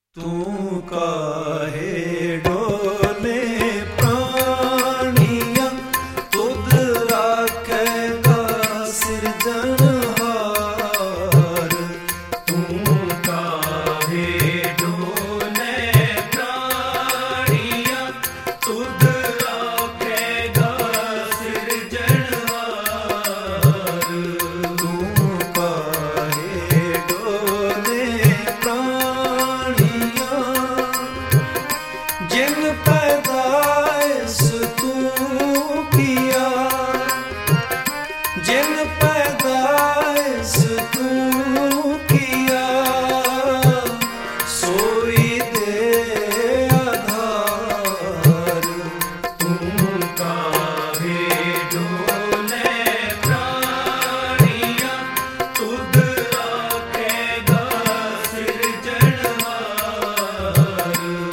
तू काहे डोले प्राणिया तुद राखेगा सिरजनहार। तू काहे डोले प्राणिया तुद राखेगा सिरजनहार। तू काहे डोले जिन पैदाइश तू किया, जिन पैदाइश तू किया, सोई दे आधार। तू काहे डोले प्राणिया तुद राखेगा सिरजनहार।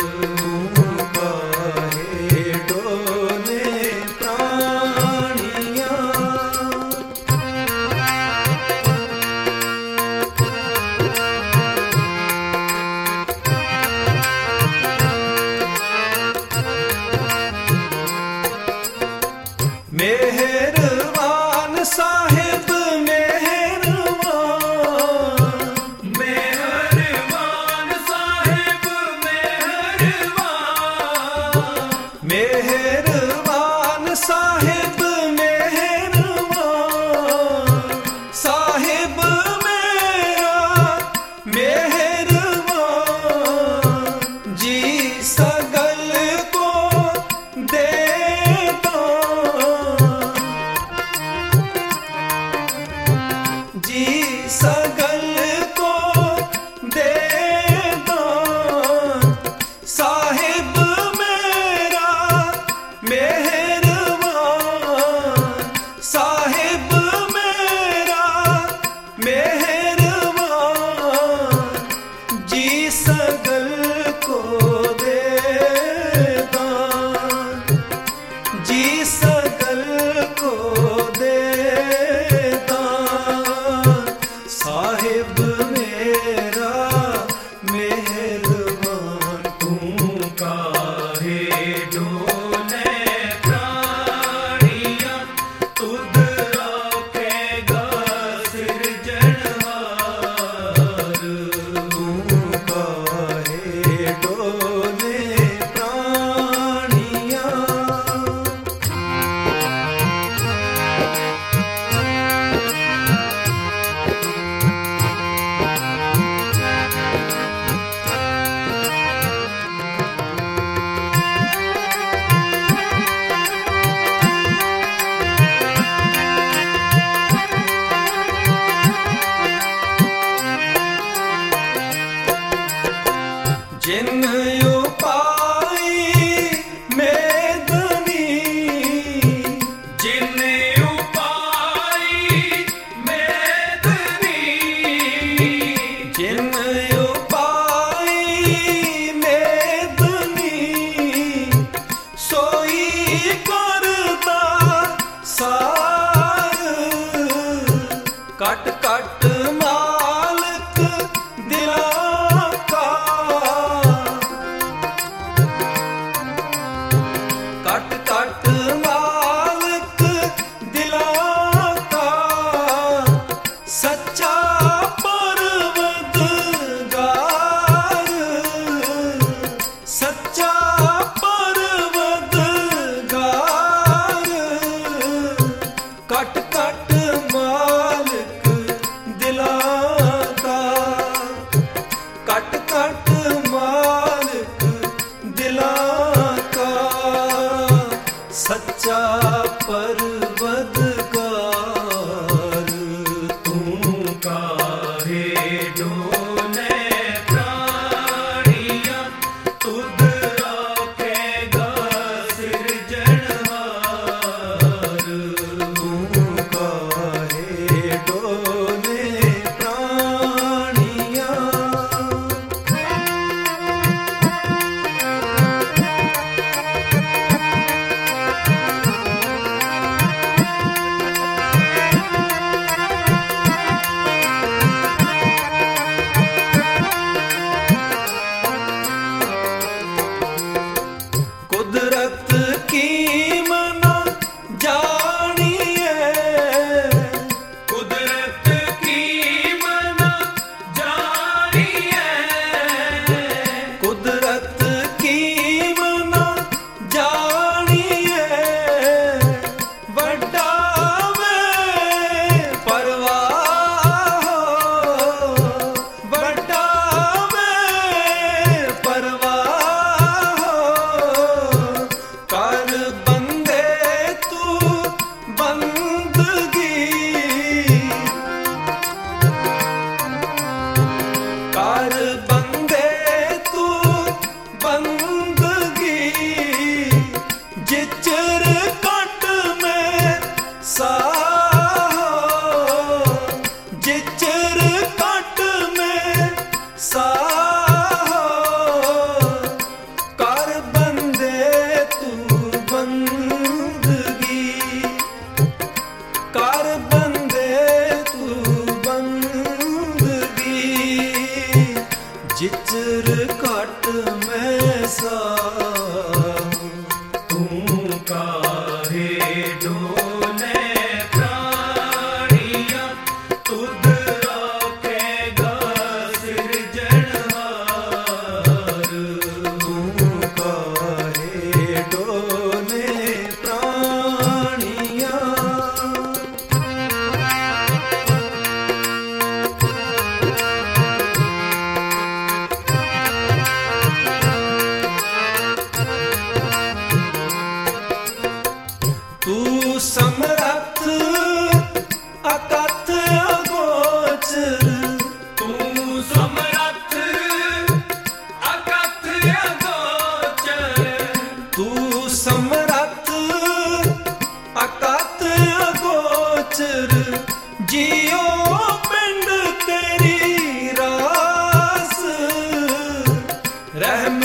मेहरबान साहिब मेहरबान, मेहरबान साहिब मेहरबान, मेहरबान साहिब मेहरबान, साहिब मेरा मेहरबान। जी सगल को देता, जी सगल को देता, साहिब मेरा मेहरबान, साहिब मेरा मेहरबान। जी सगल को देता, जी सगल को देता, साहिब मेरा मेहरबान। तू काहे डोले प्राणिया तुद राखेगा सिरजनहार। तू काहे डोले प्राणिया। जिन उपाय मेदनी, जिन उपाय मेदनी, जिन उपाय मेदनी, सोई करता सार। कट कट मालिक दिला का, जिचर घट मैं साहू तू काहे डोले प्राणिया तुद आखेगा सिरजनहार तू काहे डोले प्राणिया तू समरथ अकथ अगोचर तू समरथ अकथ अगोचर तू समरथ अकथ अगोचर जियो पिंड तेरी रास रहम